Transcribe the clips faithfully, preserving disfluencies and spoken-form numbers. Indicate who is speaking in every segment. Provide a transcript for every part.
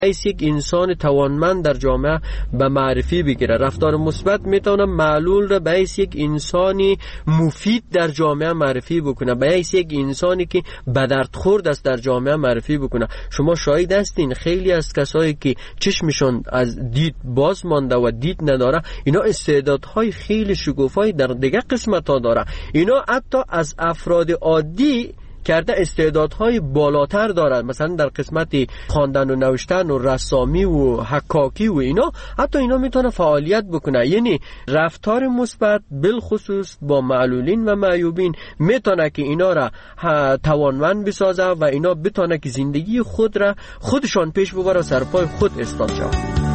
Speaker 1: ایس یک انسان توانمند در جامعه به معرفی بگیره. رفتار مثبت میتونه معلول را به ایس یک انسانی مفید در جامعه معرفی بکنه، به ایس یک انسانی که به درد خورد است در جامعه معرفی بکنه. شما شاهد هستین خیلی از کسایی که چشمشون از دید باز مانده و دید نداره، اینا استعدادهای خیلی شگوفایی در دیگه قسمت ها داره. اینا حتی از افراد عادی کرده استعدادهای بالاتر دارد، مثلا در قسمت خواندن و نوشتن و رسامی و حکاکی و اینا، حتی اینا میتونه فعالیت بکنه. یعنی رفتار مثبت بالخصوص با معلولین و معیوبین میتونه که اینا را توانمند بسازه و اینا بتونه که زندگی خود را خودشان پیش ببره، سرپای خود استاد شود.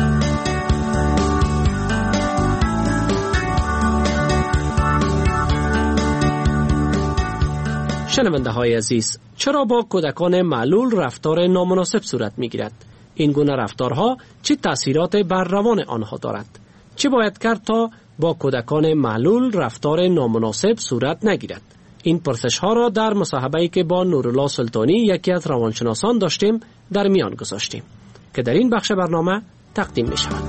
Speaker 2: شنونده های عزیز، چرا با کودکان معلول رفتار نامناسب صورت می گیرد؟ این گونه رفتارها چه تأثیرات بر روان آنها دارد؟ چه باید کرد تا با کودکان معلول رفتار نامناسب صورت نگیرد؟ این پرسش ها را در مصاحبه‌ای که با نورالله سلطانی یکی از روانشناسان داشتیم در میان گذاشتیم که در این بخش برنامه تقدیم می شود.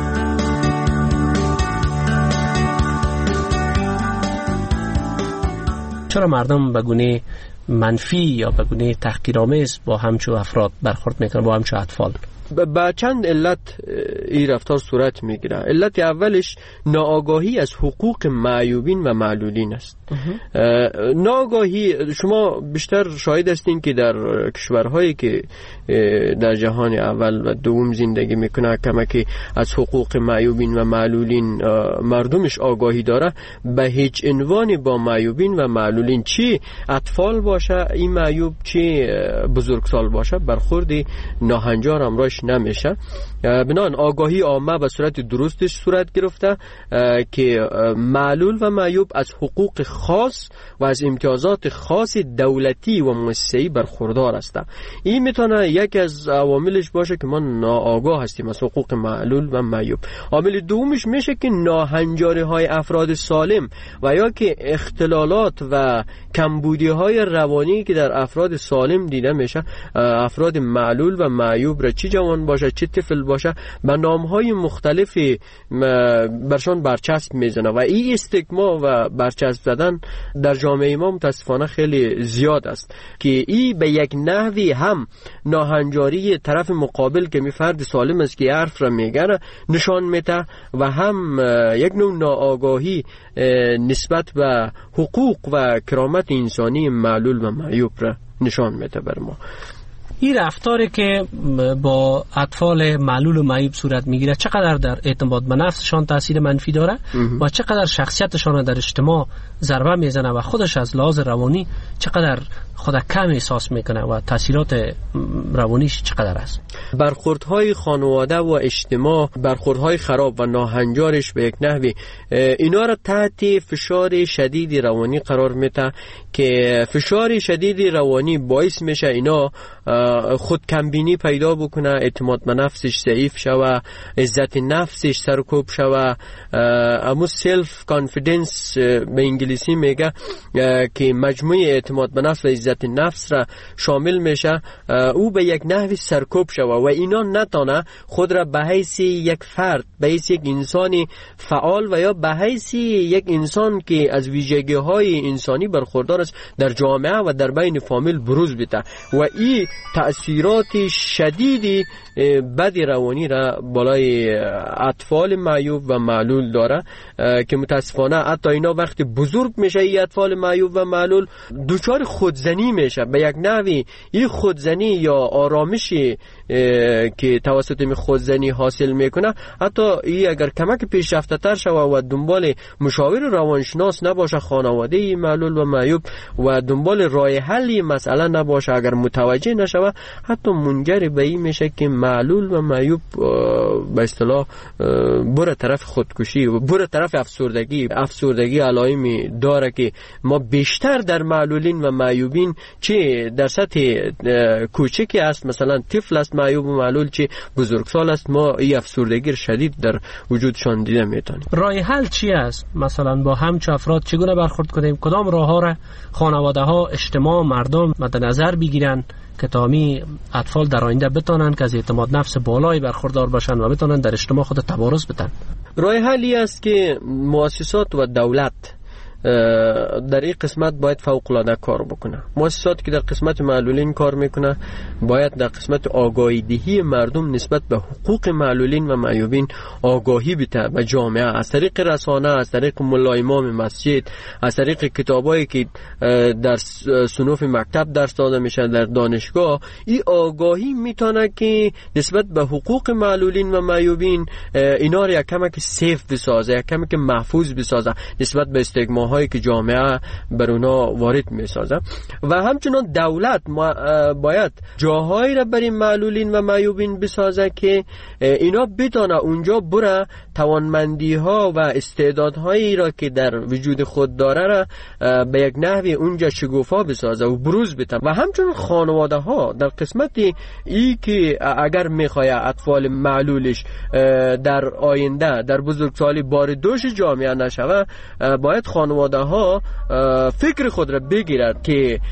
Speaker 2: چرا مردم به گونه منفی یا به گونه تحقیرآمیز با همچو افراد برخورد میکنن، با همچو اطفال؟
Speaker 1: با چند علت این رفتار صورت میگیره. علت اولش ناآگاهی از حقوق معیوبین و معلولین است. ناآگاهی، شما بیشتر شاهد هستین که در کشورهایی که در جهان اول و دوم زندگی میکنه کمکی از حقوق معیوبین و معلولین مردمش آگاهی داره، به هیچ عنوان با معیوبین و معلولین، چی اطفال باشه این معیوب چی بزرگسال باشه، برخورد ناهنجار امراش نمیشه. بنابراین آگاهی عامه به صورت درستش صورت گرفته که معلول و معیوب از حقوق خاص و از امتیازات خاص دولتی و مؤسسه‌ای برخوردار هستند. این میتونه یکی از عواملش باشه که ما ناآگاه هستیم از حقوق معلول و معیوب. عامل دومش میشه که ناهنجاری های افراد سالم و یا که اختلالات و کمبودی های روانی که در افراد سالم دیده میشه، افراد معلول و معیوب را چه جوان باشه چه طفل باشه به نامهای مختلفی برشان برچسب میزنه و این استیگما و برچسب زدن در جامعه ما متاسفانه خیلی زیاد است که این به یک نحوی هم ناهنجاری طرف مقابل که می فرد سالم است که حرف را میگه نشان میده و هم یک نوع ناآگاهی نسبت به حقوق و کرامت انسانی معلول و معیوب را نشان میده بر ما.
Speaker 2: این رفتاری که با اطفال معلول و معیوب صورت میگیره چقدر در اعتماد به نفسشان تاثیر منفی داره و چقدر شخصیتشان در اجتماع ضربه میزنه و خودش از لحاظ روانی چقدر خود کم احساس میکنه و تاثیرات روانیش چقدر است؟
Speaker 1: برخوردهای خانواده و اجتماع، برخوردهای خراب و ناهنجارش به یک نحوی اینا را تحت فشار شدید روانی قرار میده که فشار شدید روانی باعث میشه اینا خود کمبینی پیدا بکنه، اعتماد به نفسش ضعیف شوه، عزت نفسش سرکوب شوه، اما سلف کانفیدنس به انگلیسی میگه که مجموعه اعتماد به نفس و عزت نفس را شامل میشه، او به یک نحوی سرکوب شوه و اینا نتانه خود را به حیث یک فرد، به حیث یک انسانی فعال و یا به حیث یک انسان که از ویژگی های انسانی برخوردار است در جامعه و در بین فامیل بروز بده و این تأثیرات شدیدی بدی روانی را بالای اطفال معیوب و معلول داره که متاسفانه حتی اینا وقتی بزرگ میشه این اطفال معیوب و معلول دوچار خودزنی میشه. به یک نحوی این خودزنی یا آرامشی که توسط می خودزنی حاصل میکنه، حتی این اگر کمک پیشرفته تر شوه و دنبال مشاور روانشناس نباشه خانواده معلول و معیوب و دنبال راه حلی مسئله نباشه، اگر متوجه نشوه، حتی منجر به این میشه که معلول و معیوب به اصطلاح بره طرف خودکشی و بره طرف افسردگی. افسردگی علائمی داره که ما بیشتر در معلولین و معیوبین چه در سطح کوچکی است، مثلا طفل است معیوب و معلول، چه بزرگسال است، ما این افسردگی شدید در وجودشان دیده میتونیم.
Speaker 2: راه حل چی است؟ مثلا با همچو افراد چگونه برخورد کنیم؟ کدام راه ها را خانواده ها، اجتماع، مردم مد نظر بگیرن که تامی اطفال در آینده بتونن که از اعتماد نفس بالایی برخوردار باشن و بتونن در اجتماع خود تبارز بدن؟
Speaker 1: راه حلی است که مؤسسات و دولت در این قسمت باید فوق العاده کار بکنه. مؤسساتی که در قسمت معلولین کار میکنه باید در قسمت آگاهی دهی مردم نسبت به حقوق معلولین و معیوبین آگاهی بده به جامعه، از طریق رسانه، از طریق ملا امام مسجد، از طریق کتابایی که در صنوف مکتب درس داده میشه در دانشگاه. این آگاهی میتونه که نسبت به حقوق معلولین و معیوبین اینا رو یک کمی که سیف بسازه، یک کمی که محفوظ بسازه نسبت به استگما هایی که جامعه بر اونا وارد می سازه. و همچنان دولت باید جاهایی را برای معلولین و معیوبین بسازه که اینا بتونه اونجا بره توانمندی ها و استعدادهایی را که در وجود خود داره را به یک نحوی اونجا شگوفا بسازه و بروز بده. و همچنان خانواده ها در قسمت ای که اگر میخواد اطفال معلولش در آینده در بزرگسالی بار دوش جامعه نشوه، باید خانواده ها فکر خود را بگیرد که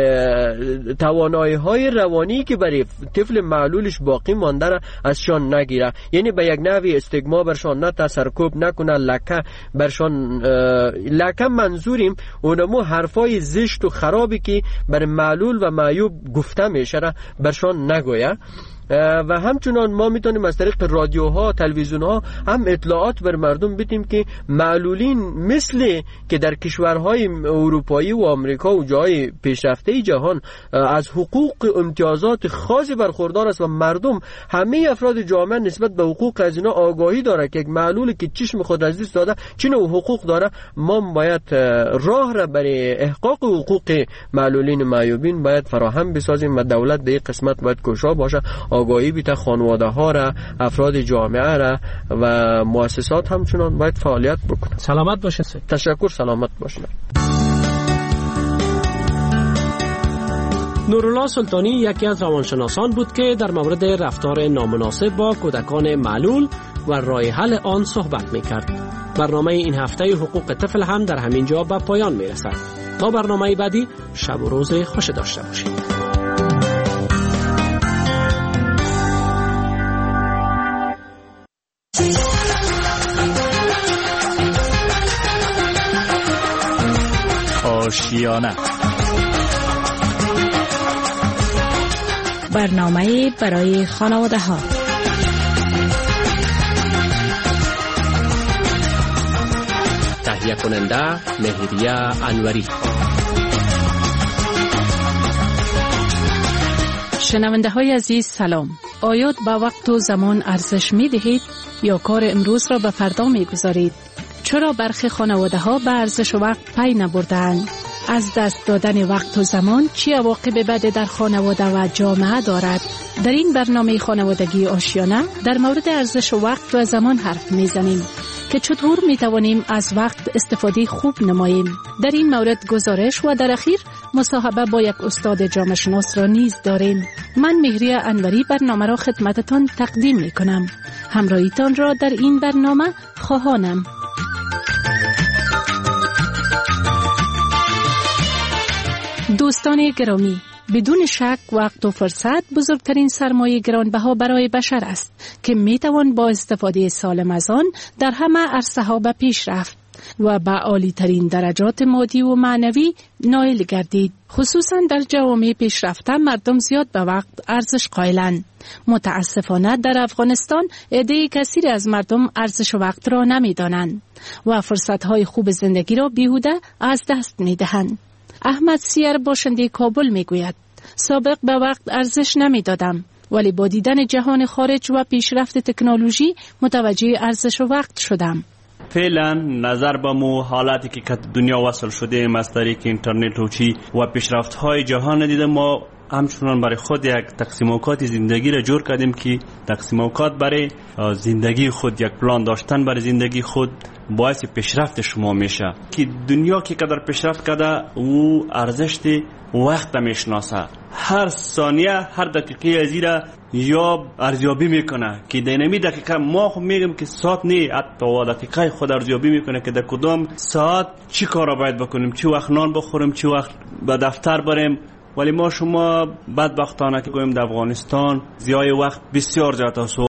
Speaker 1: توانایی های روانی که برای طفل معلولش باقی مانده را ازشان نگیره، یعنی به یک نحوی استگما برشان نه تسرکوب نکنه، لکه برشان لکه منظوریم اونمو حرفای زشت و خرابی که برای معلول و معیوب گفته میشه را برشان نگویه. و همچنان ما میتونیم از طریق رادیوها، تلویزیونها هم اطلاعات بر مردم بدیم که معلولین مثل که در کشورهای اروپایی و آمریکا و جای پیشرفته جهان از حقوق امتیازات خاصی برخوردار است و مردم همه افراد جامعه نسبت به حقوق از اینا آگاهی داره که یک معلول که چشم خود از دست داده چه نوع حقوق داره. ما باید راه را برای احقاق حقوق معلولین و معیوبین باید فراهم بسازیم و دولت در این قسمت باید کوشا باشه، آگاهی بیت خانواده ها را، افراد جامعه را و مؤسسات همچنان باید فعالیت بکنه.
Speaker 2: سلامت باشید.
Speaker 1: تشکر، سلامت باشید.
Speaker 2: نورالله سلطانی یکی از روانشناسان بود که در مورد رفتار نامناسب با کودکان معلول و راه حل آن صحبت می‌کرد. برنامه این هفته حقوق طفل هم در همین جا به پایان می‌رسد. تا برنامه بعدی شب و روز خوش داشته باشید.
Speaker 3: آشیانه،
Speaker 4: برنامه برای خانواده ها.
Speaker 2: تهیه کننده مهریه انوری.
Speaker 4: شنونده های عزیز سلام. آیا به وقت و زمان ارزش می دهید یا کار امروز را به فردا می گذارید؟ چرا برخی خانواده ها به ارزش وقت پی نبردند؟ از دست دادن وقت و زمان چه عواقب بدی در خانواده و جامعه دارد؟ در این برنامه خانوادگی آشیانه در مورد ارزش وقت و زمان حرف میزنیم که چطور میتوانیم از وقت استفاده خوب نماییم. در این مورد گزارش و در اخیر مصاحبه با یک استاد جامعه شناس را نیز داریم. من مهریه انوری برنامه را خدمتتان تقدیم میکنم. همراهیتان را در این برنامه خواهانم. دوستان گرامی، بدون شک وقت و فرصت بزرگترین سرمایه گرانبها برای بشر است که میتوان با استفاده سالم از آن در همه عرصه ها به پیش رفت و به عالی ترین درجات مادی و معنوی نائل گردید. خصوصا در جوامع پیشرفته مردم زیاد به وقت ارزش قائلند. متاسفانه در افغانستان عده کثیری از مردم ارزش وقت را نمیدانند و فرصت‌های خوب زندگی را بیهوده از دست میدهند. احمد سیر باشنده کابل میگوید سابق به وقت ارزش نمیدادم، ولی با دیدن جهان خارج و پیشرفت تکنولوژی متوجه ارزش وقت شدم.
Speaker 3: فعلا نظر به مو حالاتی که که دنیا وصل شده از طریق اینترنت و چی و پیشرفت های جهان دیدم، ما همچنان برای خود یک تقسیم اوقات زندگی را جور کردیم که تقسیم اوقات برای زندگی خود، یک پلان داشتن برای زندگی خود باعث پیشرفت شما میشه. که دنیا که قدر پیشرفت کرده او ارزش وقت میشناسه، هر ثانیه هر دقیقه از ایره یا ارزیابی میکنه که در نمی دقیقه ما خود میگم که ساعت نه، حتی دقیقه خود ارزیابی میکنه که در کدام ساعت چی کارا باید بکنیم، چی وقت نان بخوریم، چی وقت به دفتر بریم ولی ما شما بدبختانه که گویم در افغانستان زیای وقت بسیار زیاد